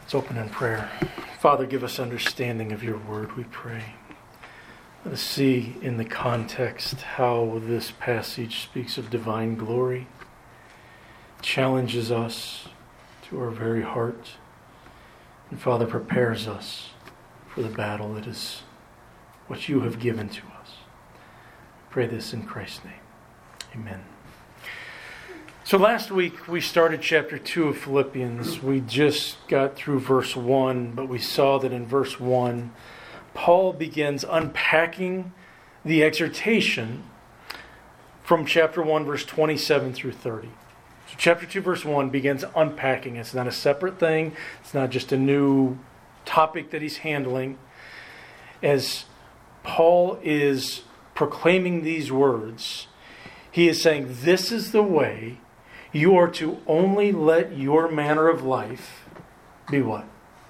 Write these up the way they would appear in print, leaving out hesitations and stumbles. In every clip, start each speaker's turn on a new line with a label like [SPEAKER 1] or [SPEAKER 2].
[SPEAKER 1] Let's open in prayer. Father, give us understanding of your word, we pray. Let us see in the context how this passage speaks of divine glory, challenges us to our very heart, and Father, prepares us for the battle that is what you have given to us. Pray this in Christ's name. Amen. So last week we started chapter 2 of Philippians. We just got through verse 1, but we saw that in verse 1, Paul begins unpacking the exhortation from chapter 1, verse 27 through 30. So chapter 2, verse 1 begins unpacking. It's not a separate thing. It's not just a new topic that he's handling. As Paul is proclaiming these words, he is saying, this is the way you are to only let your manner of life be what?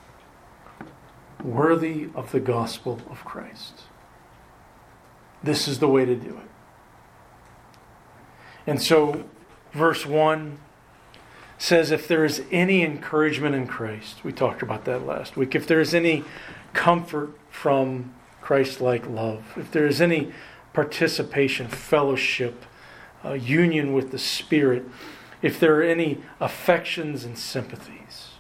[SPEAKER 1] Worthy of the gospel of Christ. This is the way to do it. And so, verse 1 says, if there is any encouragement in Christ, we talked about that last week, if there is any comfort from Christ-like love, if there is any participation, fellowship, union with the Spirit, if there are any affections and sympathies.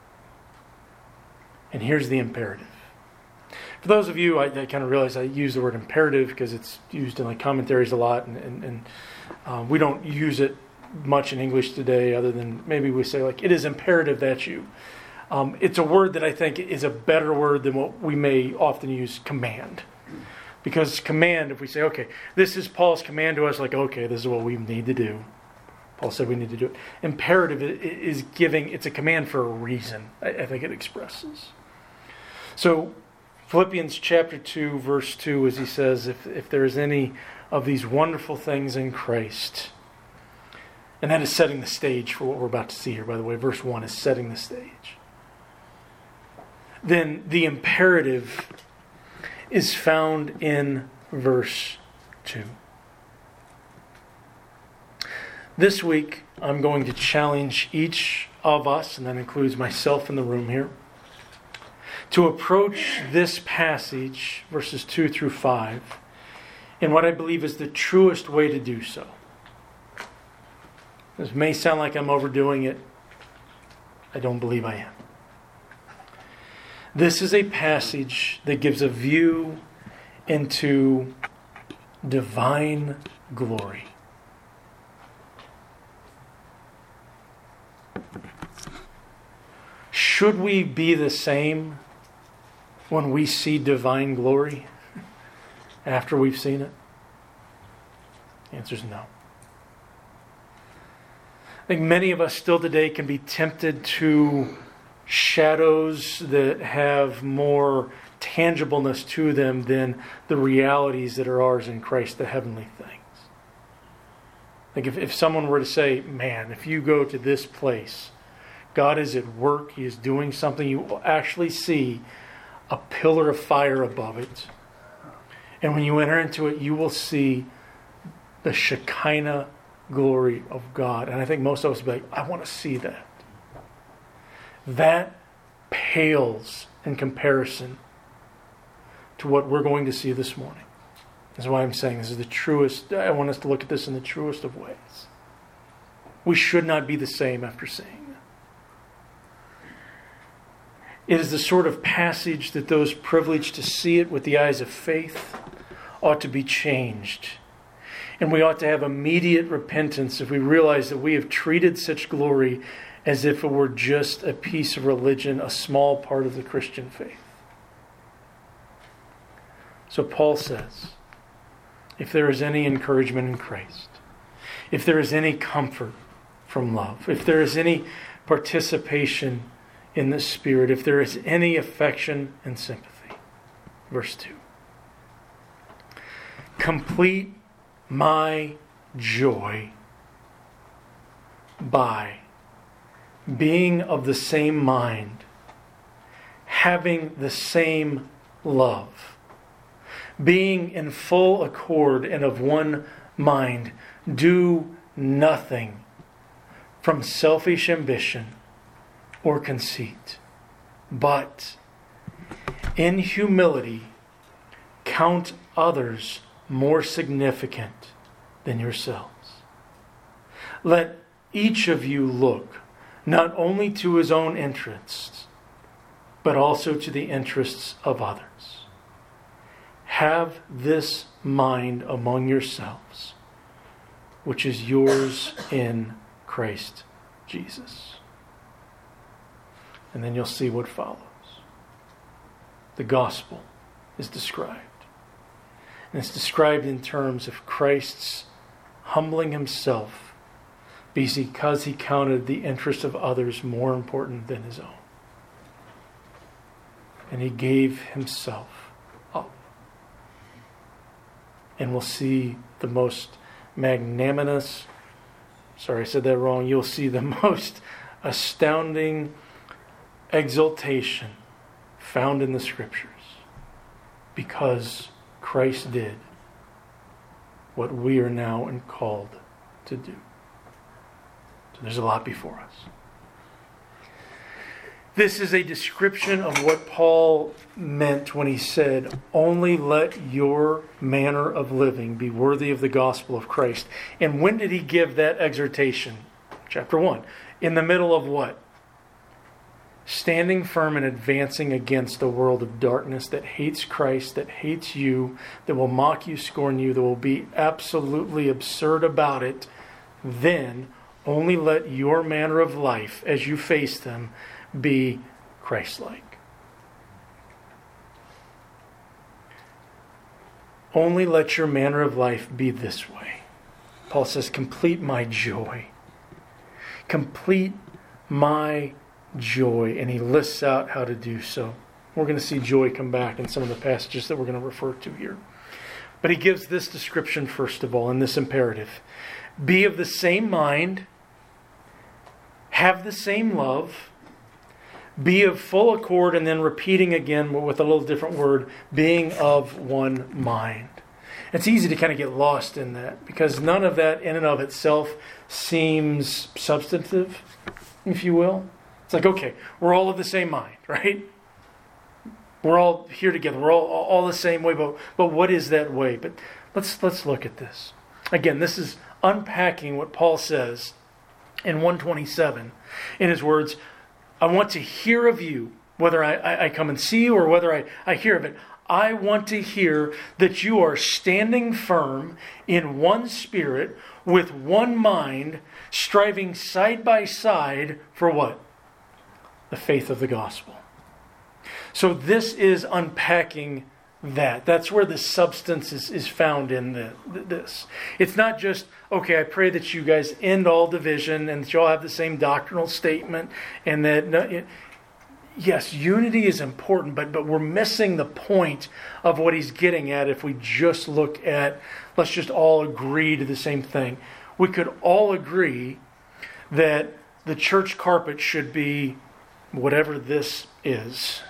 [SPEAKER 1] And here's the imperative. For those of you, I kind of realize I use the word imperative because it's used in commentaries a lot, and we don't use it much in English today other than maybe we say it is imperative that you. It's a word that I think is a better word than what we may often use, command. Because command, if we say, okay, this is Paul's command to us, okay, this is what we need to do. Paul said we need to do it. Imperative is giving, it's a command for a reason, I think it expresses. So, Philippians chapter 2, verse 2, as he says, if there is any of these wonderful things in Christ, and that is setting the stage for what we're about to see here, by the way. Verse 1 is setting the stage. Then the imperative is found in verse 2. This week, I'm going to challenge each of us, and that includes myself in the room here, to approach this passage, verses 2 through 5, in what I believe is the truest way to do so. This may sound like I'm overdoing it. I don't believe I am. This is a passage that gives a view into divine glory. Should we be the same when we see divine glory after we've seen it? The answer is no. I think many of us still today can be tempted to shadows that have more tangibleness to them than the realities that are ours in Christ, the heavenly things. If someone were to say, man, if you go to this place, God is at work, He is doing something, you will actually see a pillar of fire above it. And when you enter into it, you will see the Shekinah glory of God. And I think most of us will be like, I want to see that. That pales in comparison to what we're going to see this morning. That's why I'm saying this is the truest. I want us to look at this in the truest of ways. We should not be the same after seeing that. It is the sort of passage that those privileged to see it with the eyes of faith ought to be changed. And we ought to have immediate repentance if we realize that we have treated such glory as if it were just a piece of religion, a small part of the Christian faith. So Paul says, if there is any encouragement in Christ, if there is any comfort from love, if there is any participation in the Spirit, if there is any affection and sympathy. Verse 2. Complete my joy by being of the same mind, having the same love, being in full accord and of one mind. Do nothing from selfish ambition or conceit, But in humility, count others more significant than yourselves. Let each of you look not only to his own interests, but also to the interests of others. Have this mind among yourselves, which is yours in Christ Jesus. And then you'll see what follows. The gospel is described. And it's described in terms of Christ's humbling himself because he counted the interest of others more important than his own. And he gave himself up. And we'll see the most magnanimous, sorry I said that wrong, you'll see the most astounding exaltation found in the Scriptures because Christ did what we are now called to do. So there's a lot before us. This is a description of what Paul meant when he said, only let your manner of living be worthy of the gospel of Christ. And when did he give that exhortation? Chapter 1. In the middle of what? Standing firm and advancing against a world of darkness that hates Christ, that hates you, that will mock you, scorn you, that will be absolutely absurd about it. Then only let your manner of life, as you face them, be Christ-like. Only let your manner of life be this way. Paul says, complete my joy. Complete my joy. And he lists out how to do so. We're going to see joy come back in some of the passages that we're going to refer to here. But he gives this description first of all, in this imperative. Be of the same mind. Have the same love. Be of full accord, and then repeating again with a little different word, being of one mind. It's easy to kind of get lost in that because none of that in and of itself seems substantive, if you will. It's like, okay, we're all of the same mind, right? We're all here together. We're all the same way, but what is that way? But let's look at this. Again, this is unpacking what Paul says in 127 in his words, I want to hear of you, whether I come and see you or whether I hear of it. I want to hear that you are standing firm in one spirit, with one mind, striving side by side for what? The faith of the gospel. So this is unpacking that. That's where the substance is found in this. It's not just, okay, I pray that you guys end all division and that you all have the same doctrinal statement and that, yes, unity is important, but we're missing the point of what he's getting at if we just look at, let's just all agree to the same thing. We could all agree that the church carpet should be whatever this is.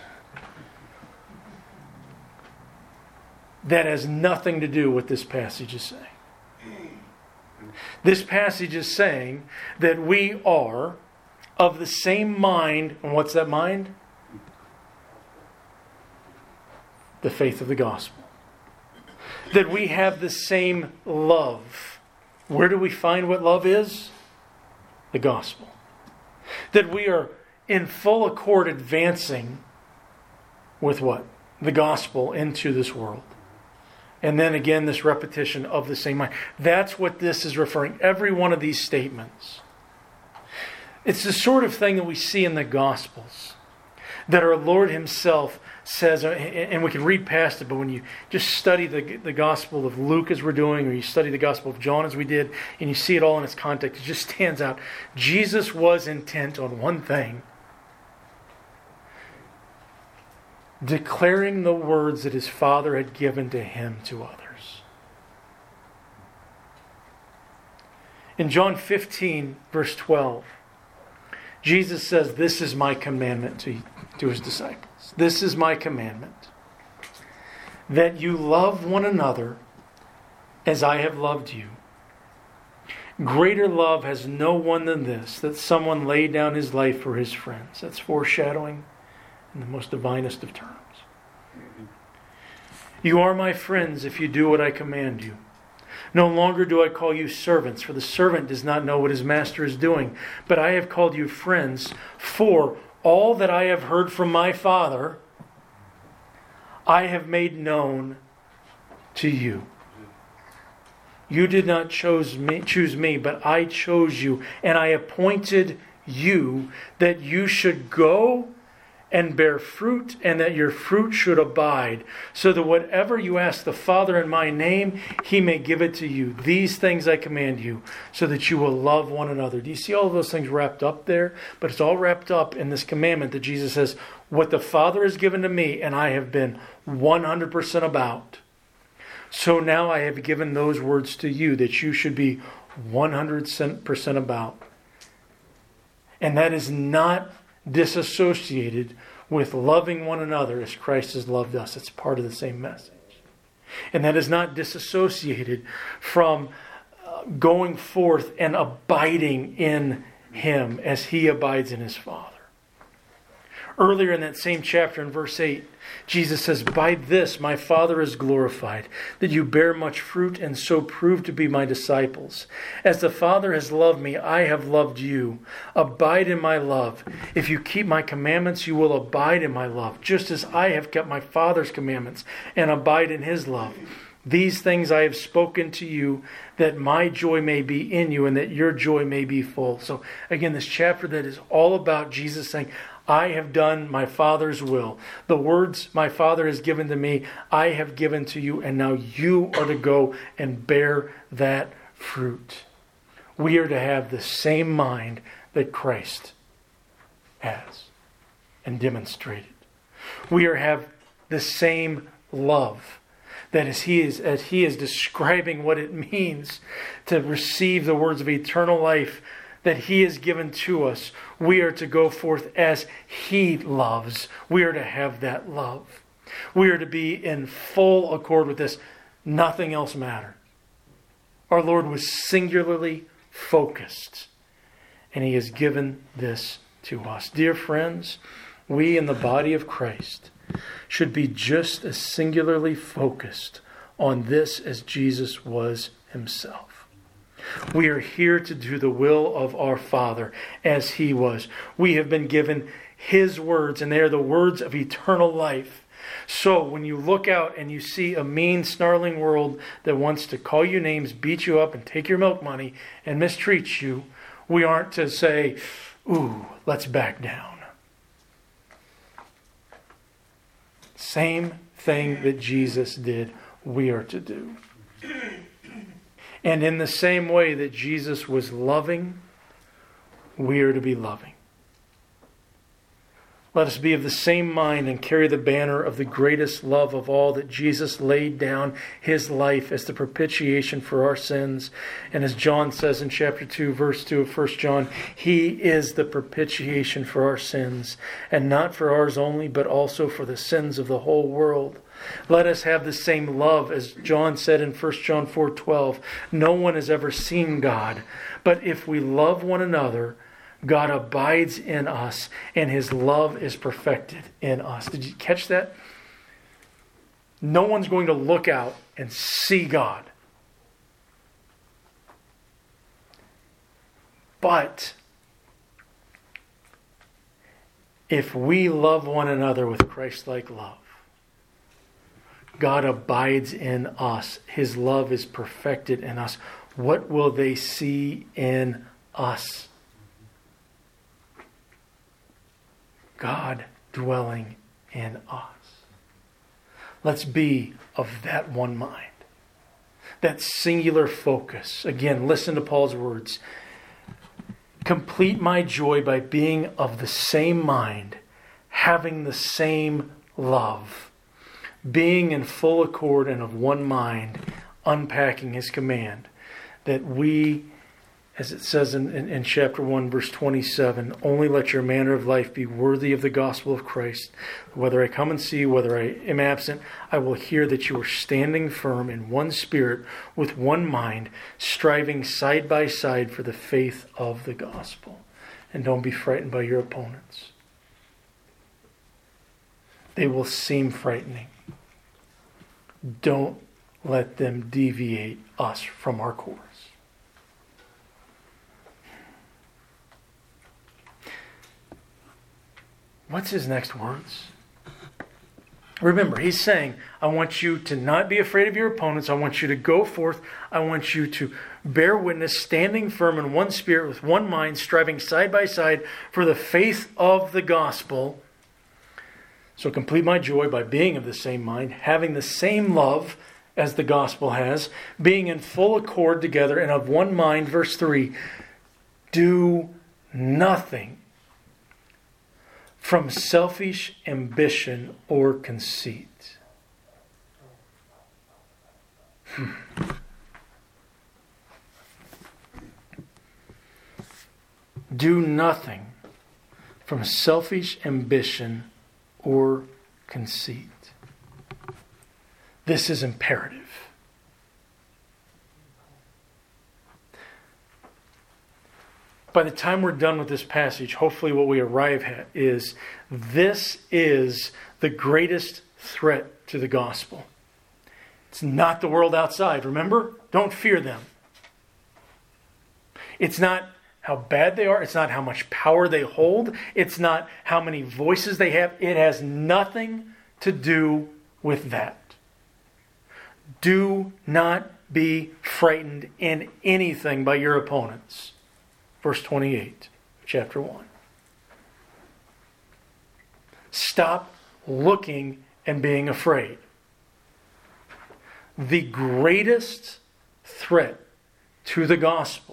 [SPEAKER 1] That has nothing to do with what this passage is saying. This passage is saying that we are of the same mind. And what's that mind? The faith of the gospel. That we have the same love. Where do we find what love is? The gospel. That we are in full accord advancing with what? The gospel into this world. And then again, this repetition of the same mind. That's what this is referring. Every one of these statements. It's the sort of thing that we see in the Gospels. That our Lord himself says, and we can read past it, but when you just study the Gospel of Luke as we're doing, or you study the Gospel of John as we did, and you see it all in its context, it just stands out. Jesus was intent on one thing. Declaring the words that his Father had given to him to others. In John 15, verse 12, Jesus says, this is my commandment to his disciples. This is my commandment. That you love one another as I have loved you. Greater love has no one than this, that someone lay down his life for his friends. That's foreshadowing in the most divinest of terms. You are my friends if you do what I command you. No longer do I call you servants, for the servant does not know what his master is doing. But I have called you friends, for all that I have heard from my Father, I have made known to you. You did not choose me, but I chose you, and I appointed you that you should go and bear fruit, and that your fruit should abide, so that whatever you ask the Father in my name, He may give it to you. These things I command you, so that you will love one another. Do you see all of those things wrapped up there? But it's all wrapped up in this commandment that Jesus says, what the Father has given to me, and I have been 100% about. So now I have given those words to you, that you should be 100% about. And that is not disassociated with loving one another as Christ has loved us. It's part of the same message. And that is not disassociated from going forth and abiding in Him as He abides in His Father. Earlier in that same chapter in verse 8, Jesus says, by this my Father is glorified, that you bear much fruit and so prove to be my disciples. As the Father has loved me, I have loved you. Abide in my love. If you keep my commandments, you will abide in my love, just as I have kept my Father's commandments and abide in His love. These things I have spoken to you, that my joy may be in you and that your joy may be full. So again, this chapter that is all about Jesus saying, I have done my Father's will. The words my Father has given to me, I have given to you, and now you are to go and bear that fruit. We are to have the same mind that Christ has and demonstrated. We are to have the same love. That as he is describing what it means to receive the words of eternal life that He has given to us, we are to go forth as He loves. We are to have that love. We are to be in full accord with this. Nothing else matters. Our Lord was singularly focused, and He has given this to us. Dear friends, we in the body of Christ should be just as singularly focused on this as Jesus was Himself. We are here to do the will of our Father as He was. We have been given His words, and they are the words of eternal life. So when you look out and you see a mean, snarling world that wants to call you names, beat you up, and take your milk money and mistreat you, we aren't to say, ooh, let's back down. Same thing that Jesus did, we are to do. And in the same way that Jesus was loving, we are to be loving. Let us be of the same mind and carry the banner of the greatest love of all, that Jesus laid down His life as the propitiation for our sins. And as John says in chapter 2, verse 2 of 1 John, He is the propitiation for our sins, and not for ours only, but also for the sins of the whole world. Let us have the same love as John said in 1 John 4:12. No one has ever seen God, but if we love one another, God abides in us, and His love is perfected in us. Did you catch that? No one's going to look out and see God. But if we love one another with Christ-like love, God abides in us. His love is perfected in us. What will they see in us? God dwelling in us. Let's be of that one mind. That singular focus. Again, listen to Paul's words. Complete my joy by being of the same mind, having the same love, being in full accord and of one mind, unpacking His command, that we, as it says in chapter 1, verse 27, only let your manner of life be worthy of the gospel of Christ. Whether I come and see you, whether I am absent, I will hear that you are standing firm in one spirit, with one mind, striving side by side for the faith of the gospel. And don't be frightened by your opponents. They will seem frightening. Don't let them deviate us from our course. What's his next words? Remember, he's saying, I want you to not be afraid of your opponents. I want you to go forth. I want you to bear witness, standing firm in one spirit, with one mind, striving side by side for the faith of the gospel. So complete my joy by being of the same mind, having the same love as the gospel has, being in full accord together and of one mind. Verse 3, do nothing from selfish ambition or conceit. Do nothing from selfish ambition or conceit. This is imperative. By the time we're done with this passage, hopefully what we arrive at is this is the greatest threat to the gospel. It's not the world outside, remember? Don't fear them. It's not how bad they are. It's not how much power they hold. It's not how many voices they have. It has nothing to do with that. Do not be frightened in anything by your opponents. Verse 28, chapter 1. Stop looking and being afraid. The greatest threat to the gospel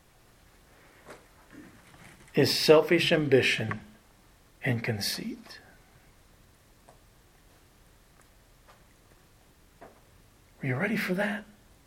[SPEAKER 1] is selfish ambition and conceit. Are you ready for that?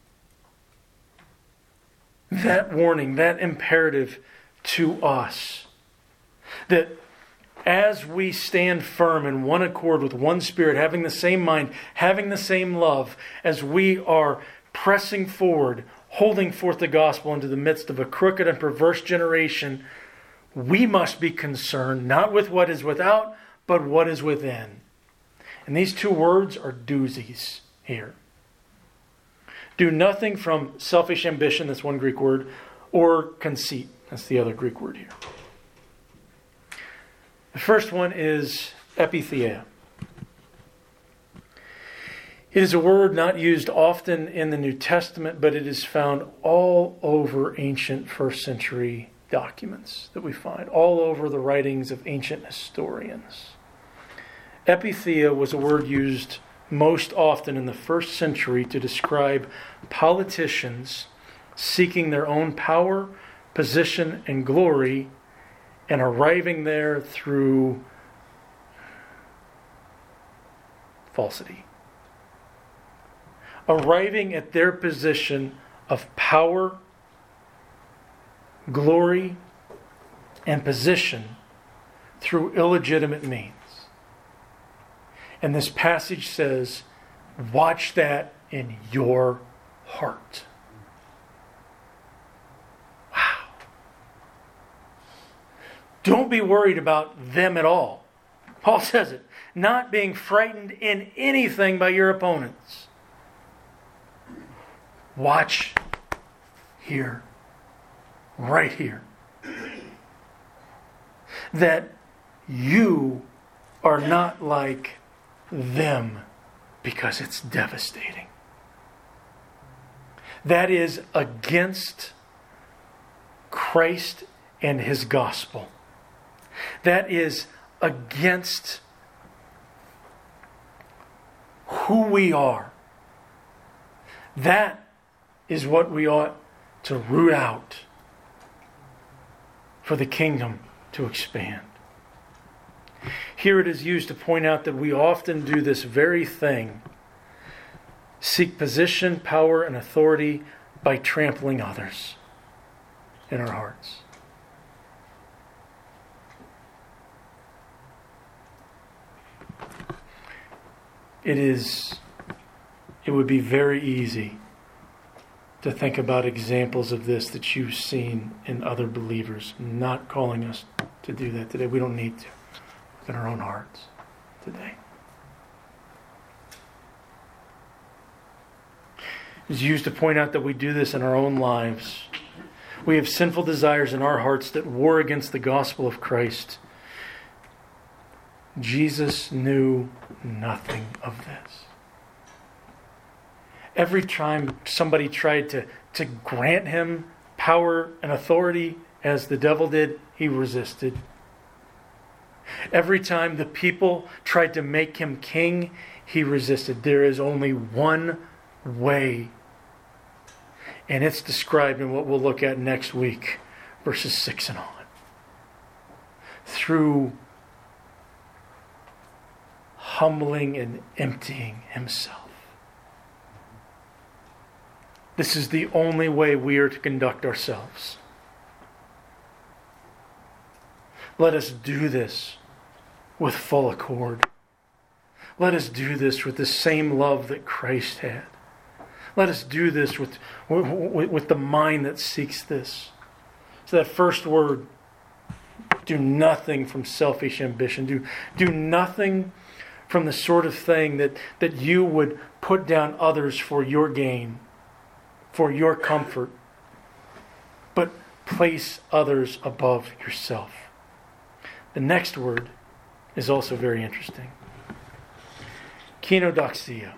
[SPEAKER 1] That warning, that imperative to us. That as we stand firm in one accord with one spirit, having the same mind, having the same love, as we are pressing forward, holding forth the gospel into the midst of a crooked and perverse generation, we must be concerned not with what is without, but what is within. And these two words are doozies here. Do nothing from selfish ambition, that's one Greek word, or conceit, that's the other Greek word here. The first one is epithea. It is a word not used often in the New Testament, but it is found all over ancient first century documents that we find, all over the writings of ancient historians. Epithea was a word used most often in the first century to describe politicians seeking their own power, position, and glory, and arriving there through falsity. Arriving at their position of power, glory, and position through illegitimate means. And this passage says, watch that in your heart. Wow. Don't be worried about them at all. Paul says it. Not being frightened in anything by your opponents. Watch here. Right here. That you are not like them, because it's devastating. That is against Christ and His gospel. That is against who we are. That is what we ought to root out for the kingdom to expand. Here it is used to point out that we often do this very thing. Seek position, power, and authority by trampling others in our hearts. It would be very easy to think about examples of this that you've seen in other believers. I'm not calling us to do that today. We don't need to. In our own hearts today. is used to point out that we do this in our own lives. We have sinful desires in our hearts that war against the gospel of Christ. Jesus knew nothing of this. Every time somebody tried to grant him power and authority, as the devil did, he resisted. Every time the people tried to make him king, he resisted. There is only one way. And it's described in what we'll look at next week, verses 6 and on. Through humbling and emptying himself. This is the only way we are to conduct ourselves. Let us do this with full accord. Let us do this with the same love that Christ had. Let us do this with the mind that seeks this. So that first word, do nothing from selfish ambition. Do nothing from the sort of thing that you would put down others for your gain, for your comfort. But place others above yourself. The next word is also very interesting. Kenodoxia.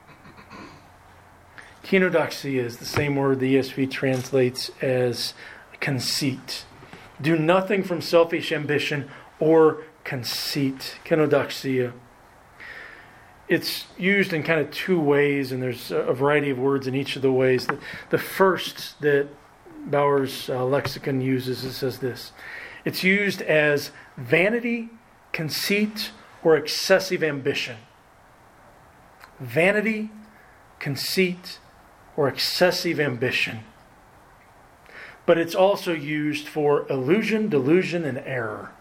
[SPEAKER 1] Kenodoxia is the same word the ESV translates as conceit. Do nothing from selfish ambition or conceit. Kenodoxia. It's used in kind of two ways, and there's a variety of words in each of the ways. The first that Bauer's lexicon uses, it says this. It's used as vanity, conceit, or excessive ambition. Vanity, conceit, or excessive ambition. But it's also used for illusion, delusion, and error.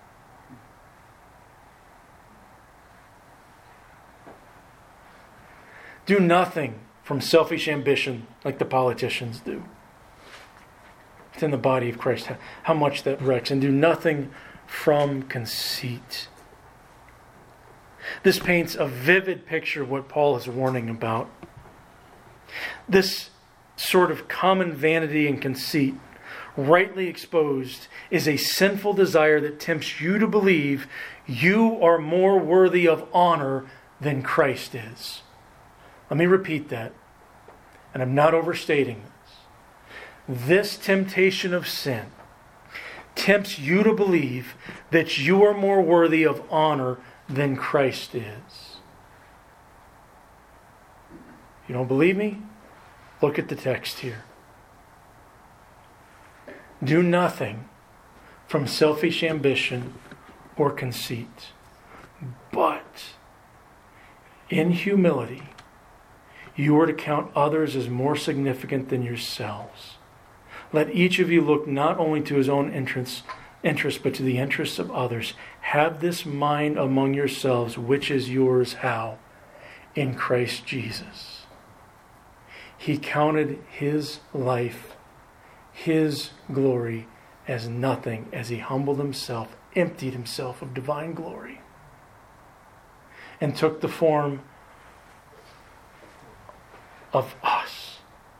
[SPEAKER 1] Do nothing from selfish ambition like the politicians do. Within the body of Christ, how much that wrecks. And do nothing from conceit. This paints a vivid picture of what Paul is warning about. This sort of common vanity and conceit, rightly exposed, is a sinful desire that tempts you to believe you are more worthy of honor than Christ is. Let me repeat that, and I'm not overstating this. This temptation of sin tempts you to believe that you are more worthy of honor than Christ is. You don't believe me? Look at the text here. Do nothing from selfish ambition or conceit, but in humility, you are to count others as more significant than yourselves. Let each of you look not only to his own interests, but to the interests of others. Have this mind among yourselves, which is yours how? In Christ Jesus. He counted his life, his glory, as nothing as he humbled himself, emptied himself of divine glory, and took the form of us,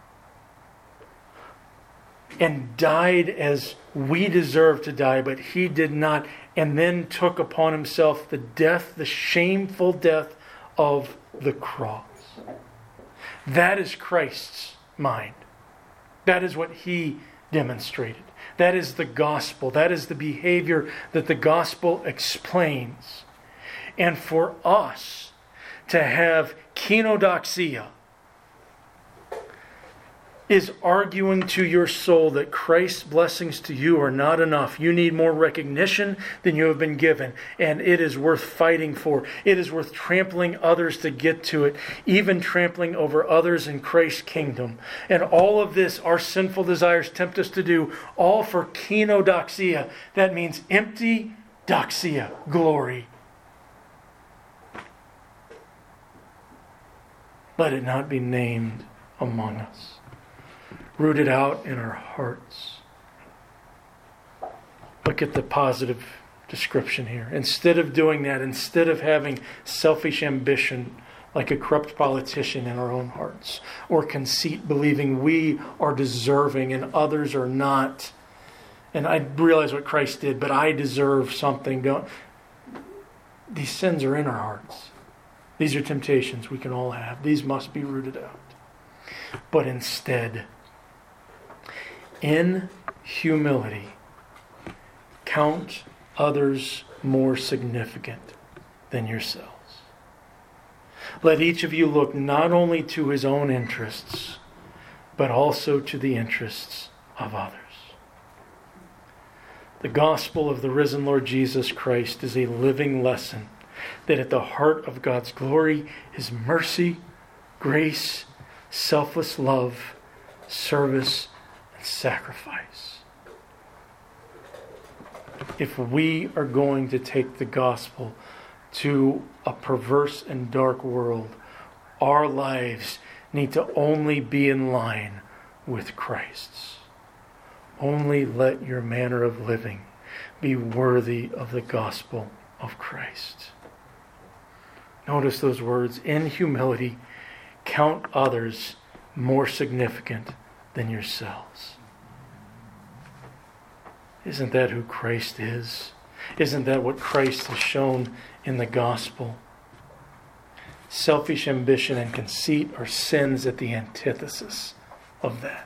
[SPEAKER 1] and died as we deserve to die, but he did not, and then took upon himself the death, the shameful death of the cross. That is Christ's mind. That is what he demonstrated. That is the gospel. That is the behavior that the gospel explains. And for us to have kenodoxia, is arguing to your soul that Christ's blessings to you are not enough. You need more recognition than you have been given. And it is worth fighting for. It is worth trampling others to get to it. Even trampling over others in Christ's kingdom. And all of this, our sinful desires tempt us to do, all for kenodoxia. That means empty doxia, glory. Let it not be named among us. Rooted out in our hearts. Look at the positive description here. Instead of doing that, instead of having selfish ambition like a corrupt politician in our own hearts, or conceit, believing we are deserving and others are not. And I realize what Christ did, but I deserve something. These sins are in our hearts. These are temptations we can all have. These must be rooted out. But instead, in humility, count others more significant than yourselves. Let each of you look not only to his own interests, but also to the interests of others. The gospel of the risen Lord Jesus Christ is a living lesson that at the heart of God's glory is mercy, grace, selfless love, service, and sacrifice. If we are going to take the gospel to a perverse and dark world, our lives need to only be in line with Christ's. Only let your manner of living be worthy of the gospel of Christ. Notice those words. In humility, count others more significant than yourselves. Isn't that who Christ is? Isn't that what Christ has shown in the gospel? Selfish ambition and conceit are sins at the antithesis of that.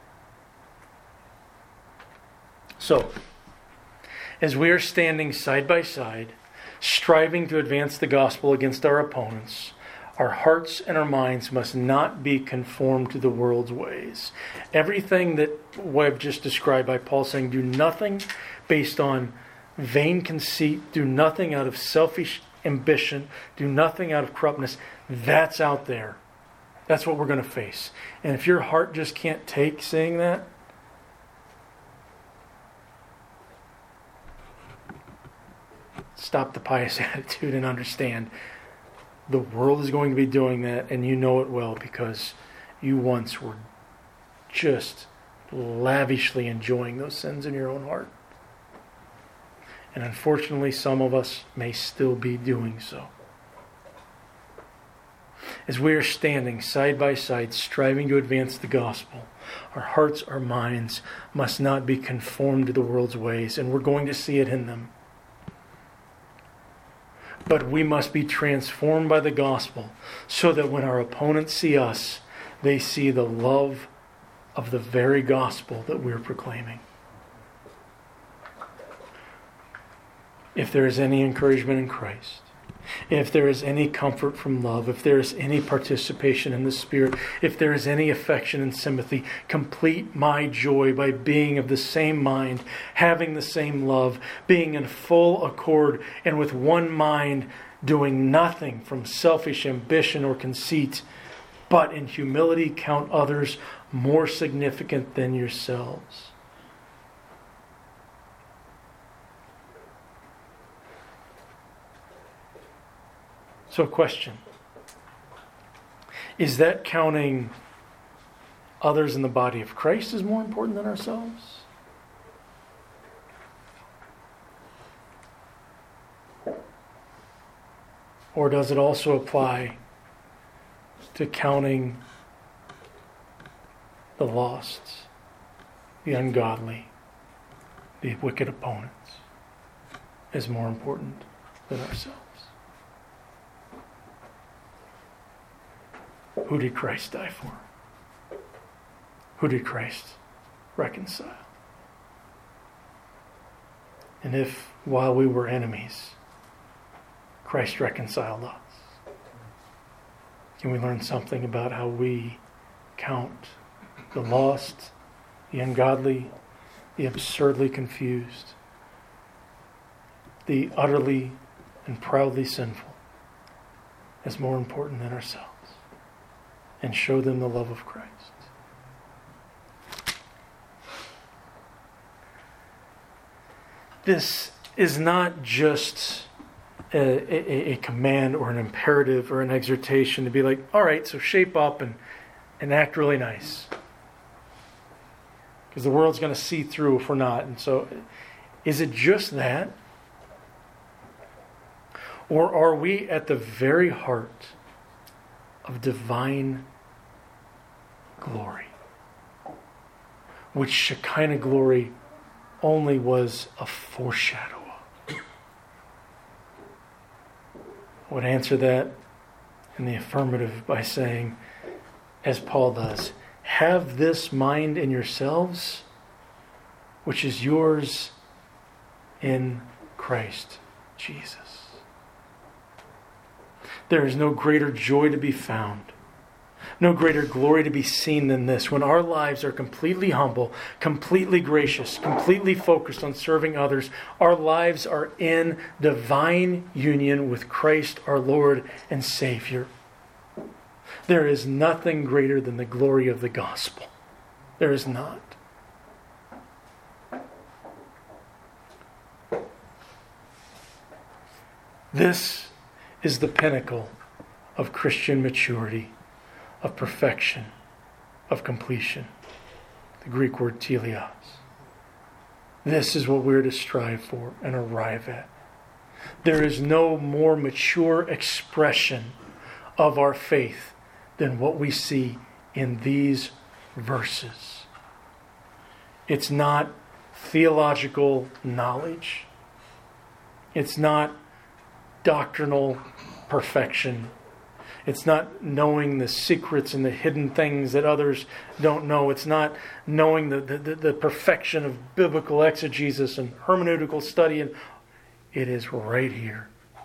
[SPEAKER 1] So, as we are standing side by side, striving to advance the gospel against our opponents, our hearts and our minds must not be conformed to the world's ways. Everything that I've just described by Paul saying, do nothing based on vain conceit, do nothing out of selfish ambition, do nothing out of corruptness, that's out there. That's what we're going to face. And if your heart just can't take saying that, stop the pious attitude and understand the world is going to be doing that, and you know it well because you once were just lavishly enjoying those sins in your own heart. And unfortunately, some of us may still be doing so. As we are standing side by side, striving to advance the gospel, our hearts, our minds must not be conformed to the world's ways, and we're going to see it in them. But we must be transformed by the gospel so that when our opponents see us, they see the love of the very gospel that we're proclaiming. If there is any encouragement in Christ, if there is any comfort from love, if there is any participation in the Spirit, if there is any affection and sympathy, complete my joy by being of the same mind, having the same love, being in full accord and with one mind, doing nothing from selfish ambition or conceit, but in humility count others more significant than yourselves. So a question. Is that counting others in the body of Christ is more important than ourselves? Or does it also apply to counting the lost, the ungodly, the wicked opponents as more important than ourselves? Who did Christ die for? Who did Christ reconcile? And if, while we were enemies, Christ reconciled us, can we learn something about how we count the lost, the ungodly, the absurdly confused, the utterly and proudly sinful as more important than ourselves? And show them the love of Christ. This is not just a command or an imperative or an exhortation to be like, all right, so shape up and act really nice. Because the world's going to see through if we're not. And so, is it just that? Or are we at the very heart of divine glory, which Shekinah glory only was a foreshadow of. I would answer that in the affirmative by saying, as Paul does, have this mind in yourselves, which is yours in Christ Jesus. There is no greater joy to be found, no greater glory to be seen than this, when our lives are completely humble, completely gracious, completely focused on serving others. Our lives are in divine union with Christ our Lord and Savior. There is nothing greater than the glory of the gospel. There is not. This is the pinnacle of Christian maturity, of perfection, of completion. The Greek word teleos. This is what we're to strive for and arrive at. There is no more mature expression of our faith than what we see in these verses. It's not theological knowledge. It's not doctrinal perfection. It's not knowing the secrets and the hidden things that others don't know. It's not knowing the perfection of biblical exegesis and hermeneutical study. And it is right here.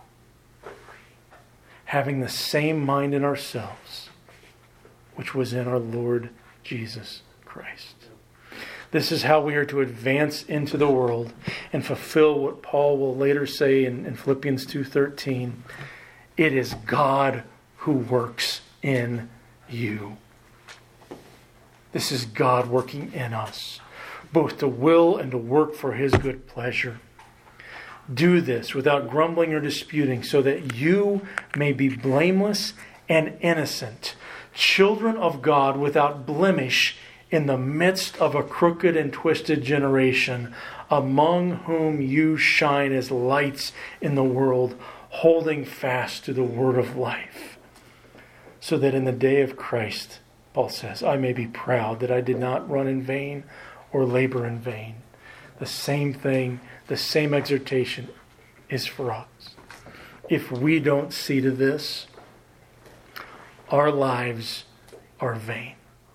[SPEAKER 1] Having the same mind in ourselves, which was in our Lord Jesus Christ. This is how we are to advance into the world and fulfill what Paul will later say in Philippians 2:13. It is God who works in you. This is God working in us, both to will and to work for His good pleasure. Do this without grumbling or disputing, so that you may be blameless and innocent, children of God without blemish in the midst of a crooked and twisted generation, among whom you shine as lights in the world, holding fast to the word of life. So that in the day of Christ, Paul says, I may be proud that I did not run in vain or labor in vain. The same thing, the same exhortation is for us. If we don't see to this, our lives are vain.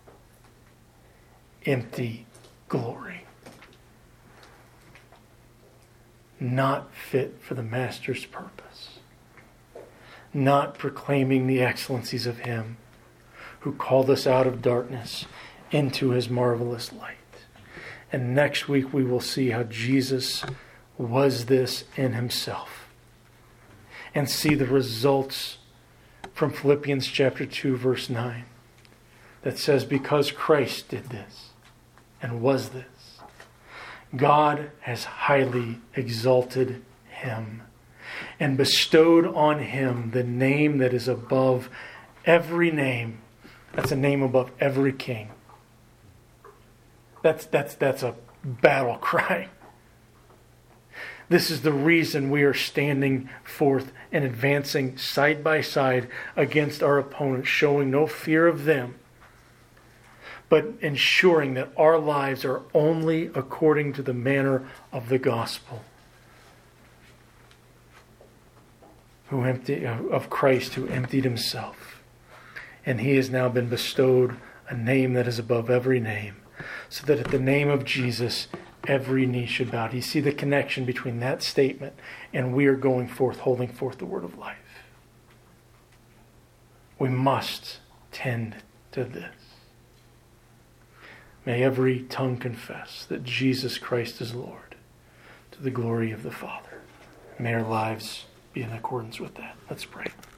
[SPEAKER 1] Empty glory. Not fit for the Master's purpose. Not proclaiming the excellencies of Him who called us out of darkness into His marvelous light. And next week we will see how Jesus was this in Himself. And see the results from Philippians chapter 2 verse 9. That says, because Christ did this and was this, God has highly exalted Him and bestowed on Him the name that is above every name. That's a name above every king. That's a battle cry. This is the reason we are standing forth and advancing side by side against our opponents, showing no fear of them, but ensuring that our lives are only according to the manner of the gospel. Of Christ who emptied Himself. And He has now been bestowed a name that is above every name, so that at the name of Jesus, every knee should bow. Do you see the connection between that statement and we are going forth, holding forth the word of life? We must tend to this. May every tongue confess that Jesus Christ is Lord, to the glory of the Father. May our lives be in accordance with that. Let's pray.